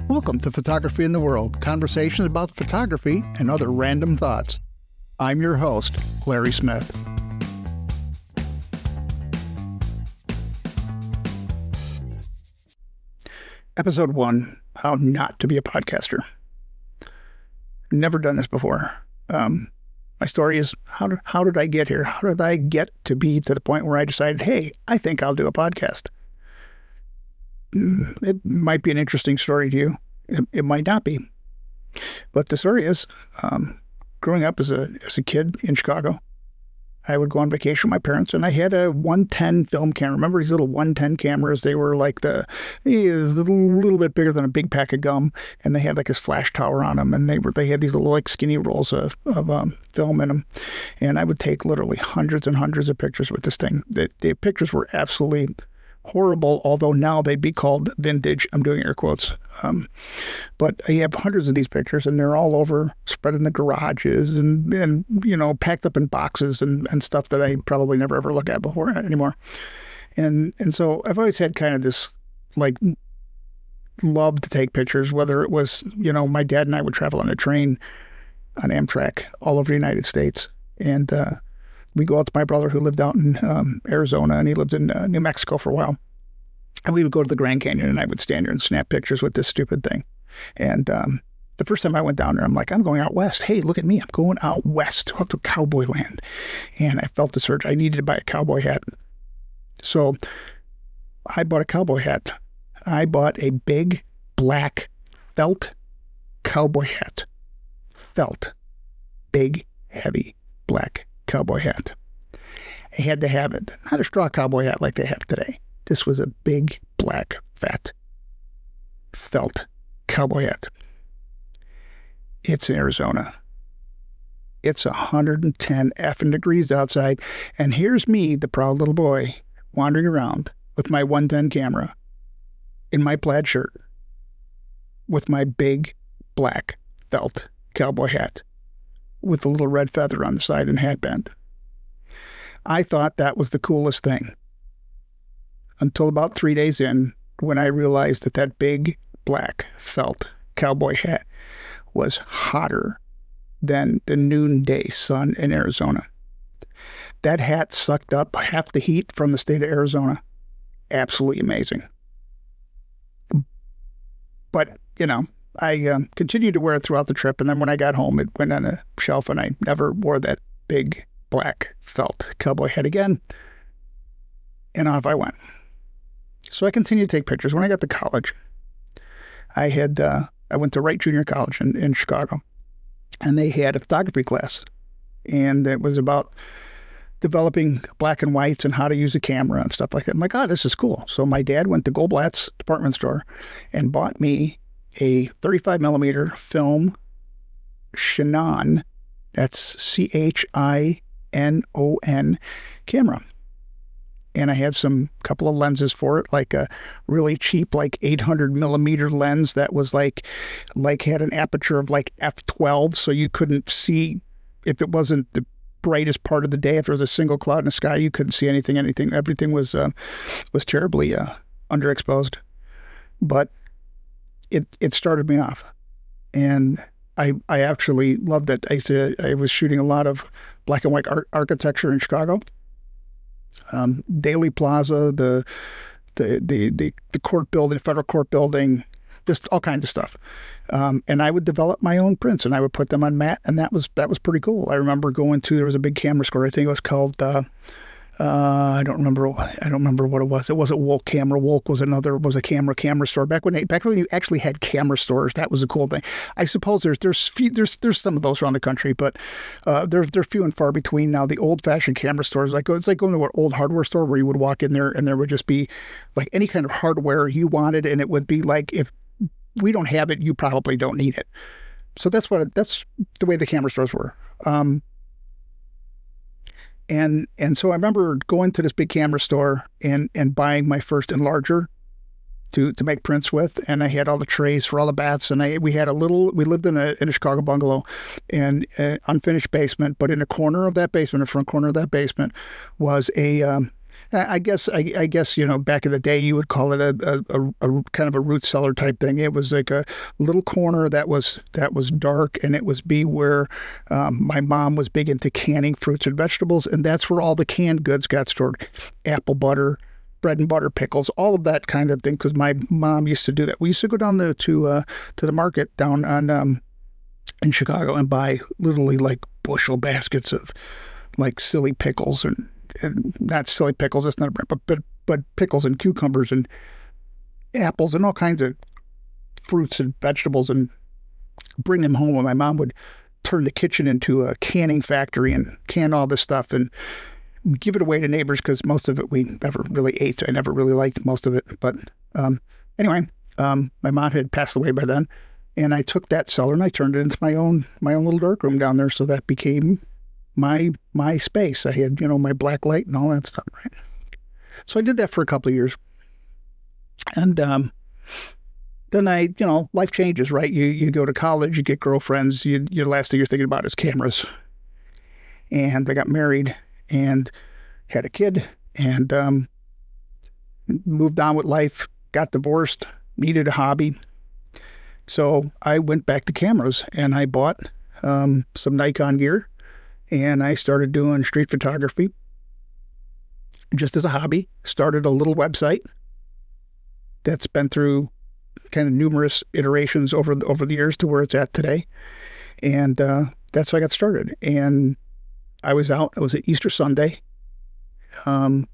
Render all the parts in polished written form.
Welcome to Photography in the World, conversations about photography and other random thoughts. I'm your host, Larry Smith. Episode 1, How Not to Be a Podcaster. Never done this before. My story is, how did I get here? How did I get to be to the point where I decided, hey, I think I'll do a podcast? It might be an interesting story to you. It might not be. But the story is, growing up as a kid in Chicago, I would go on vacation with my parents, and I had a 110 film camera. Remember these little 110 cameras? They were like a little bit bigger than a big pack of gum, and they had like this flash tower on them, and they had these little like skinny rolls of film in them. And I would take literally hundreds and hundreds of pictures with this thing. The pictures were absolutely horrible, although now they'd be called vintage. I'm doing air quotes. But I have hundreds of these pictures, and they're all over, spread in the garages and packed up in boxes and stuff that I probably never ever look at before anymore. And so I've always had kind of this like love to take pictures, whether it was, my dad and I would travel on a train on Amtrak all over the United States. And we go out to my brother who lived out in Arizona, and he lived in New Mexico for a while. And we would go to the Grand Canyon, and I would stand there and snap pictures with this stupid thing. And the first time I went down there, I'm like, I'm going out west. Hey, look at me. I'm going out west to cowboy land. And I felt the urge. I needed to buy a cowboy hat. So I bought a cowboy hat. I bought a big black felt cowboy hat. Felt. Big, heavy, black cowboy hat. I had to have it. Not a straw cowboy hat like they have today. This was a big, black, fat, felt cowboy hat. It's in Arizona. It's 110 effing degrees outside, and here's me, the proud little boy, wandering around with my 110 camera in my plaid shirt with my big, black, felt cowboy hat with a little red feather on the side and hatband. I thought that was the coolest thing until about 3 days in, when I realized that big black felt cowboy hat was hotter than the noonday sun in Arizona. That hat sucked up half the heat from the state of Arizona. Absolutely amazing. But, I continued to wear it throughout the trip, and then when I got home, it went on a shelf, and I never wore that big black felt cowboy hat again, and off I went. So I continued to take pictures. When I got to college, I went to Wright Junior College in Chicago, and they had a photography class, and it was about developing black and whites and how to use a camera and stuff like that. I'm like, this is cool. So my dad went to Goldblatt's department store and bought me a 35 millimeter film Chinon, that's Chinon camera. And I had couple of lenses for it, like a really cheap, like 800 millimeter lens that was like had an aperture of like f12, so you couldn't see, if it wasn't the brightest part of the day, if there was a single cloud in the sky, you couldn't see anything. Everything was terribly underexposed. But it started me off, and I actually loved it. I was shooting a lot of black and white architecture in Chicago, Daly Plaza, the court building, federal court building, just all kinds of stuff. And I would develop my own prints, and I would put them on matte, and that was pretty cool. I remember there was a big camera store. I think it was called I don't remember what it was. It wasn't Wolk Camera. Wolk was a camera store. Back when you actually had camera stores, that was a cool thing. I suppose there's some of those around the country, but they're few and far between now. The old fashioned camera stores, it's like going to an old hardware store where you would walk in there and there would just be like any kind of hardware you wanted, and it would be like, if we don't have it, you probably don't need it. So that's the way the camera stores were. And so I remember going to this big camera store and buying my first enlarger to make prints with, and I had all the trays for all the baths, and we lived in a Chicago bungalow, and an unfinished basement, but in a corner of that basement, the front corner of that basement, was a I guess, back in the day, you would call it a kind of a root cellar type thing. It was like a little corner that was dark, and it was where my mom was big into canning fruits and vegetables, and that's where all the canned goods got stored. Apple butter, bread and butter, pickles, all of that kind of thing, because my mom used to do that. We used to go down to the market down on in Chicago and buy literally like bushel baskets of like silly pickles and not silly pickles, that's not a brand, but pickles and cucumbers and apples and all kinds of fruits and vegetables, and bring them home. And my mom would turn the kitchen into a canning factory and can all this stuff and give it away to neighbors, because most of it we never really ate. I never really liked most of it. But anyway, my mom had passed away by then, and I took that cellar and I turned it into my own little dark room down there. So that became my space. I had, my black light and all that stuff, right? So I did that for a couple of years. And then life changes, right? You go to college, you get girlfriends, your last thing you're thinking about is cameras. And I got married and had a kid and moved on with life, got divorced, needed a hobby. So I went back to cameras and I bought some Nikon gear. And I started doing street photography just as a hobby. Started a little website that's been through kind of numerous iterations over the years to where it's at today. And that's how I got started. And I was out. It was at Easter Sunday. And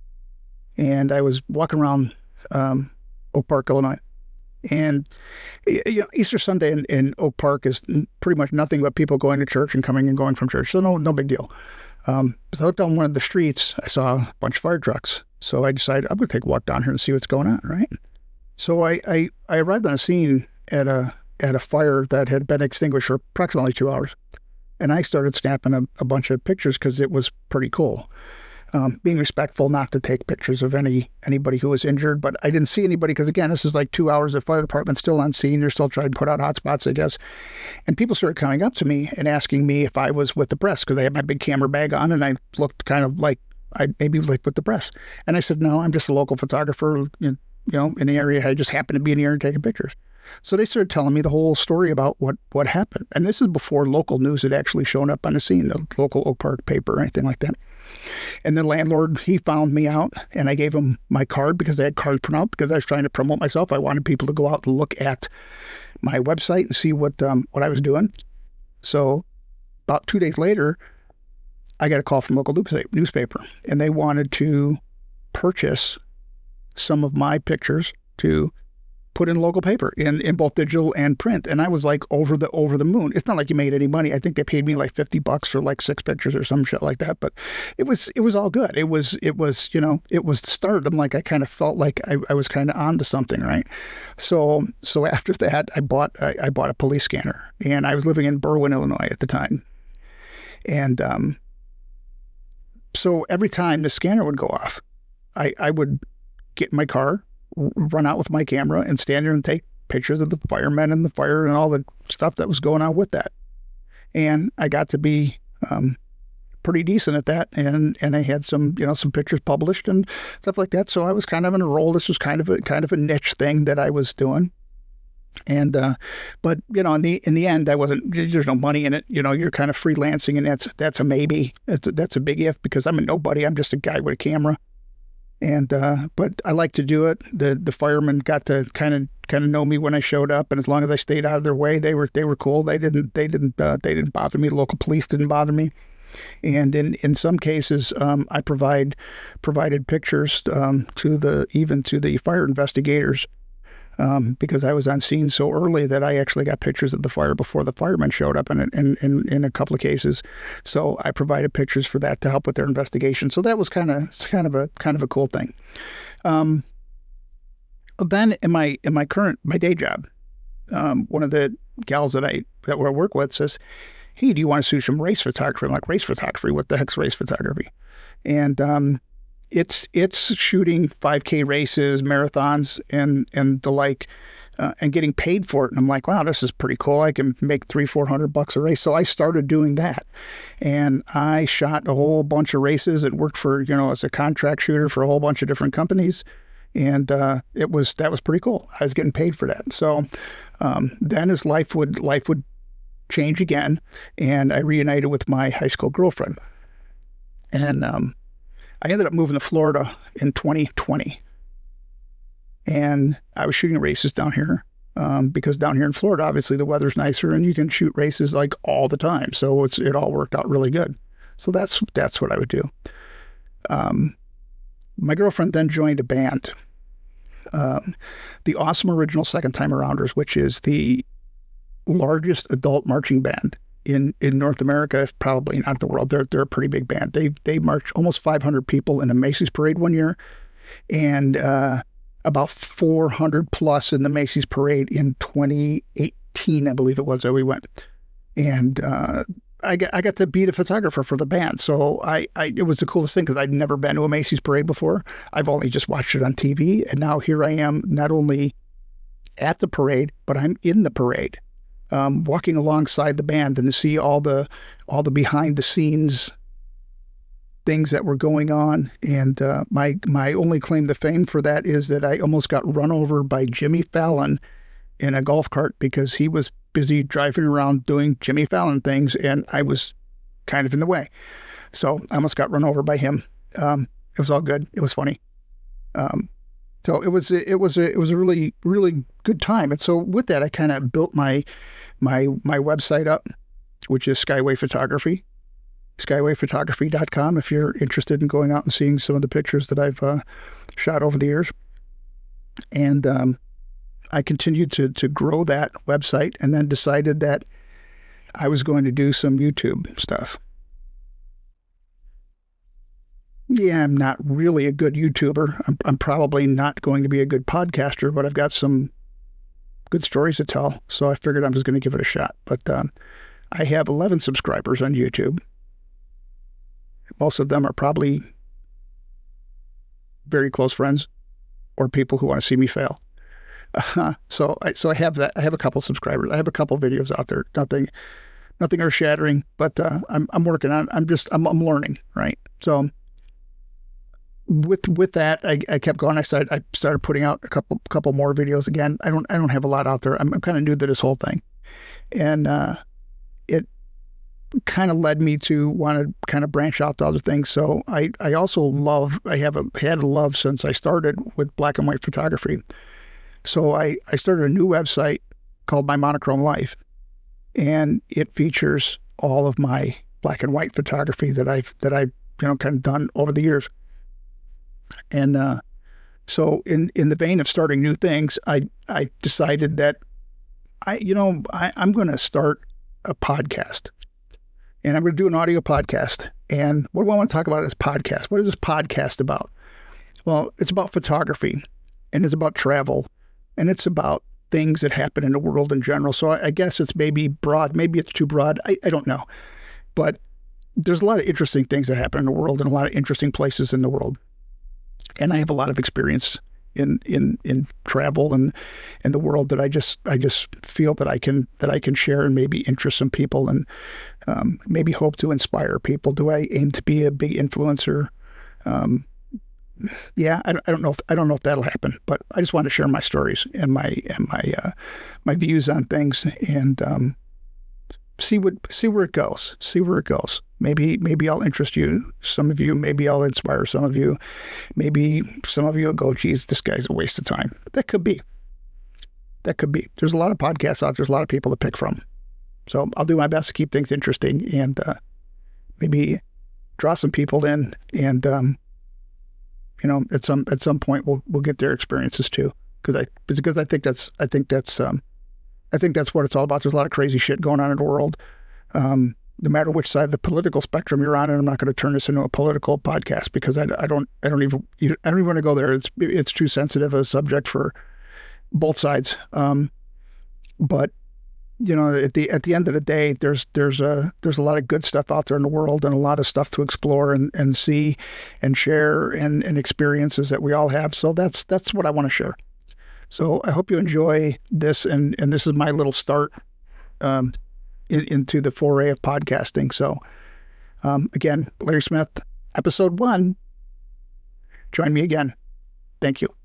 I was walking around Oak Park, Illinois. And Easter Sunday in Oak Park is pretty much nothing but people going to church and coming and going from church. So no big deal. So I looked down one of the streets. I saw a bunch of fire trucks. So I decided I'm going to take a walk down here and see what's going on, right? So I arrived on a scene at a fire that had been extinguished for approximately 2 hours. And I started snapping a bunch of pictures because it was pretty cool. Being respectful not to take pictures of anybody who was injured, but I didn't see anybody because, again, this is like 2 hours. The fire department's still on scene. They're still trying to put out hot spots, I guess. And people started coming up to me and asking me if I was with the press, because I had my big camera bag on and I looked kind of like I maybe like with the press. And I said, no, I'm just a local photographer, in the area. I just happened to be in here and taking pictures. So they started telling me the whole story about what happened. And this is before local news had actually shown up on the scene, the local Oak Park paper or anything like that. And the landlord, he found me out, and I gave him my card because I had cards printed out because I was trying to promote myself. I wanted people to go out and look at my website and see what I was doing. So about 2 days later, I got a call from local newspaper, and they wanted to purchase some of my pictures to put in local paper in both digital and print. And I was like over the moon. It's not like you made any money. I think they paid me like $50 for like 6 pictures or some shit like that. But it was all good. It was the start. I'm like, I kind of felt like I was kind of on to something, right? So after that, I bought a police scanner, and I was living in Berwyn, Illinois at the time. And so every time the scanner would go off, I would get in my car, run out with my camera, and stand there and take pictures of the firemen and the fire and all the stuff that was going on with that. And I got to be pretty decent at that, and I had some pictures published and stuff like that. So I was kind of in a role. This was kind of a niche thing that I was doing. And but in the end, there's no money in it. You're kind of freelancing, and that's a maybe. That's a big if, because I'm a nobody. I'm just a guy with a camera. And but I like to do it. The firemen got to kind of know me when I showed up, and as long as I stayed out of their way, they were cool. They didn't bother me. The local police didn't bother me. And in some cases, I provided pictures to the fire investigators. Because I was on scene so early that I actually got pictures of the fire before the firemen showed up in a couple of cases. So I provided pictures for that to help with their investigation. So that was kind of a cool thing. Then in my day job, one of the gals that I work with says, "Hey, do you want to do some race photography?" I'm like, "Race photography? What the heck's race photography?" And it's shooting 5K races, marathons, and the like, and getting paid for it. And I'm like, wow, this is pretty cool. I can make $300-400 a race. So I started doing that, and I shot a whole bunch of races and worked for, as a contract shooter for a whole bunch of different companies. And that was pretty cool. I was getting paid for that. So then as life would change again, and I reunited with my high school girlfriend. And I ended up moving to Florida in 2020. And I was shooting races down here because down here in Florida, obviously the weather's nicer and you can shoot races like all the time. So it all worked out really good. So that's what I would do. My girlfriend then joined a band, the Awesome Original Second Time Arounders, which is the largest adult marching band in North America, if probably not the world. They're a pretty big band. They marched almost 500 people in a Macy's parade one year, and about 400 plus in the Macy's parade in 2018, I believe it was, that we went. And I got to be the photographer for the band. So it was the coolest thing because I'd never been to a Macy's parade before. I've only just watched it on TV. And now here I am, not only at the parade, but I'm in the parade, walking alongside the band, and to see all the behind the scenes things that were going on. And my only claim to fame for that is that I almost got run over by Jimmy Fallon in a golf cart because he was busy driving around doing Jimmy Fallon things, and I was kind of in the way. So I almost got run over by him. It was all good. It was funny. So it was a really, really good time. And so with that, I kind of built my website up, which is Skyway Photography, skywayphotography.com, if you're interested in going out and seeing some of the pictures that I've shot over the years. And I continued to grow that website, and then decided that I was going to do some YouTube stuff. Yeah, I'm not really a good YouTuber. I'm probably not going to be a good podcaster, but I've got some good stories to tell. So I figured I was going to give it a shot. But I have 11 subscribers on YouTube. Most of them are probably very close friends or people who want to see me fail. So I have that. I have a couple subscribers. I have a couple videos out there. Nothing earth shattering, but I'm working on it. I'm learning, right? So with that, I kept going. I started putting out a couple more videos again. I don't have a lot out there. I'm kind of new to this whole thing, and it kind of led me to want to kind of branch out to other things. So I also had a love since I started with black and white photography. So I started a new website called My Monochrome Life, and it features all of my black and white photography that I've kind of done over the years. And so in the vein of starting new things, I decided that I'm going to start a podcast, and I'm going to do an audio podcast. And what do I want to talk about in this podcast? What is this podcast about? Well, it's about photography, and it's about travel, and it's about things that happen in the world in general. So I guess it's maybe broad. Maybe it's too broad. I don't know. But there's a lot of interesting things that happen in the world, and a lot of interesting places in the world. And I have a lot of experience in travel and in the world that I just feel that I can share and maybe interest some people, and maybe hope to inspire people. Do I aim to be a big influencer? Yeah, I don't know if that'll happen, but I just want to share my stories and my views on things, and see where it goes. See where it goes. Maybe I'll interest you, some of you. Maybe I'll inspire some of you. Maybe some of you will go, geez, this guy's a waste of time. That could be. There's a lot of podcasts out there. There's a lot of people to pick from. So I'll do my best to keep things interesting, and maybe draw some people in, and at some point we'll get their experiences too, because I think that's what it's all about. There's a lot of crazy shit going on in the world. No matter which side of the political spectrum you're on, and I'm not going to turn this into a political podcast because I don't even want to go there. It's too sensitive a subject for both sides. But at the end of the day, there's a lot of good stuff out there in the world, and a lot of stuff to explore and see and share, and experiences that we all have. So that's what I want to share. So I hope you enjoy this, and this is my little start into the foray of podcasting. So again, Larry Smith, episode 1. Join me again. Thank you.